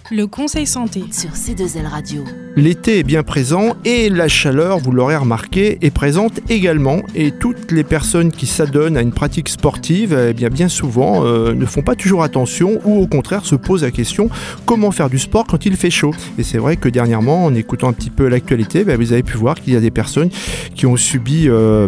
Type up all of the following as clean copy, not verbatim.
Le conseil santé sur C2L Radio. L'été est bien présent et la chaleur, vous l'aurez remarqué, est présente également. Et toutes les personnes qui s'adonnent à une pratique sportive, bien souvent, ne font pas toujours attention ou au contraire se posent la question comment faire du sport quand il fait chaud. Et c'est vrai que dernièrement, en écoutant un petit peu l'actualité, vous avez pu voir qu'il y a des personnes qui ont subi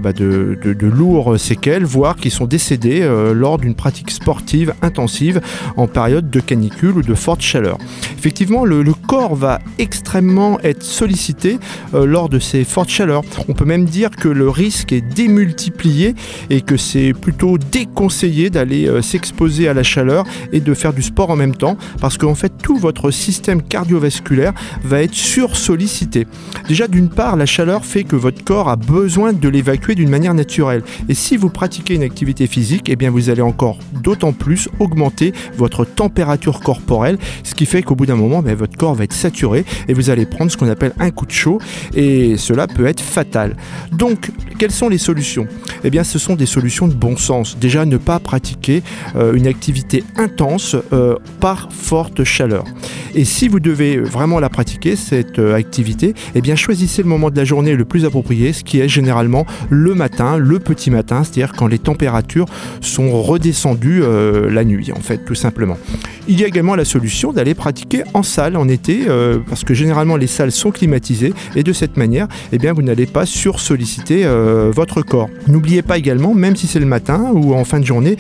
de lourds séquelles, voire qui sont décédées lors d'une pratique sportive intensive en période de canicule ou de forte chaleur. Effectivement, le corps va extrêmement être sollicité lors de ces fortes chaleurs. On peut même dire que le risque est démultiplié et que c'est plutôt déconseillé d'aller s'exposer à la chaleur et de faire du sport en même temps parce qu'en fait tout votre système cardiovasculaire va être sursollicité. Déjà d'une part, la chaleur fait que votre corps a besoin de l'évacuer d'une manière naturelle et si vous pratiquez une activité physique, vous allez encore d'autant plus augmenter votre température corporelle, ce qui fait qu'au bout d'un moment, votre corps va être saturé et vous allez prendre ce qu'on appelle un coup de chaud et cela peut être fatal. Donc, quelles sont les solutions ? Ce sont des solutions de bon sens. Déjà, ne pas pratiquer une activité intense par forte chaleur. Et si vous devez vraiment la pratiquer, cette activité, choisissez le moment de la journée le plus approprié, ce qui est généralement le matin, le petit matin, c'est-à-dire quand les températures sont redescendues la nuit, en fait, tout simplement. Il y a également la solution d'aller pratiquer en salle en été, parce que généralement les salles sont climatisées et de cette manière, vous n'allez pas sursolliciter votre corps. N'oubliez pas également, même si c'est le matin ou en fin de journée,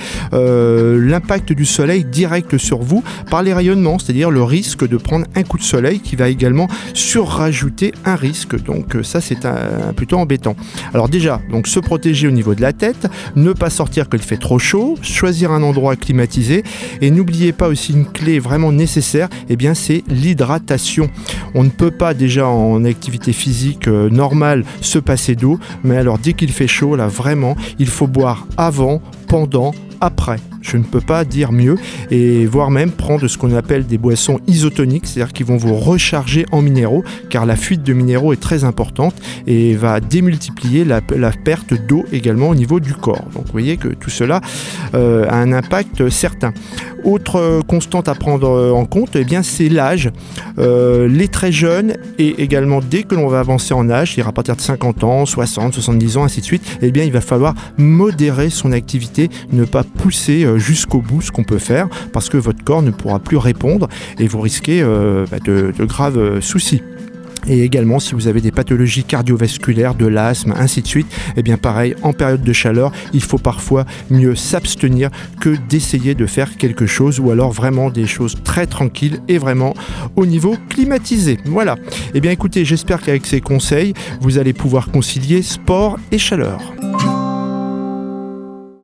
l'impact du soleil direct sur vous par les rayonnements, c'est-à-dire le risque de prendre un coup de soleil qui va également surrajouter un risque. Donc ça, c'est plutôt embêtant. Alors déjà, donc se protéger au niveau de la tête, ne pas sortir quand il fait trop chaud, choisir un endroit climatisé et n'oubliez pas aussi une clé vraiment nécessaire, c'est l'hydratation. On ne peut pas déjà en activité physique normale se passer d'eau, mais alors dès qu'il fait chaud, là vraiment, il faut boire avant, pendant, après. Je ne peux pas dire mieux et voire même prendre ce qu'on appelle des boissons isotoniques, c'est-à-dire qui vont vous recharger en minéraux car la fuite de minéraux est très importante et va démultiplier la perte d'eau également au niveau du corps. Donc vous voyez que tout cela a un impact certain. Autre constante à prendre en compte, c'est l'âge. Les très jeunes et également dès que l'on va avancer en âge, c'est-à-dire à partir de 50 ans, 60, 70 ans, ainsi de suite, il va falloir modérer son activité, ne pas pousser jusqu'au bout ce qu'on peut faire parce que votre corps ne pourra plus répondre et vous risquez de graves soucis. Et également, si vous avez des pathologies cardiovasculaires, de l'asthme, ainsi de suite, pareil, en période de chaleur, il faut parfois mieux s'abstenir que d'essayer de faire quelque chose ou alors vraiment des choses très tranquilles et vraiment au niveau climatisé. Voilà. Écoutez, j'espère qu'avec ces conseils, vous allez pouvoir concilier sport et chaleur.